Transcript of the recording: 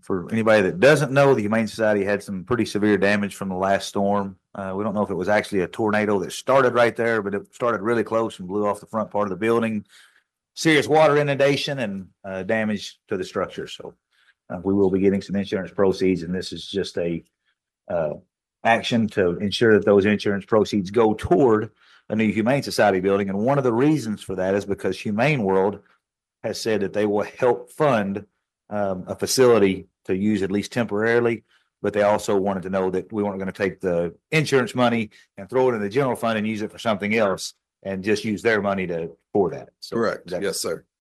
For anybody that doesn't know, the Humane Society had some pretty severe damage from the last storm. We don't know if it was actually a tornado that started right there, but it started really close and blew off the front part of the building. Serious water inundation and damage to the structure. So we will be getting some insurance proceeds, and this is just a action to ensure that those insurance proceeds go toward a new Humane Society building. And one of the reasons for that is because Humane World has said that they will help fund a facility to use at least temporarily, but they also wanted to know that we weren't going to take the insurance money and throw it in the general fund and use it for something else and just use their money for that. So correct. Yes, sir.